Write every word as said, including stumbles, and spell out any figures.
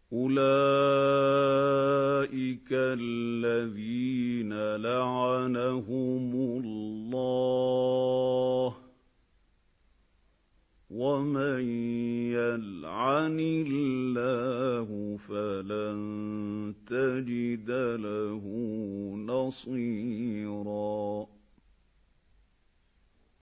أُولَٰئِكَ الَّذِينَ لَعَنَهُمُ اللَّهُ ۖ وَمَن يَلْعَنِ اللَّهُ فَلَن تَجِدَ لَهُ نَصِيرًا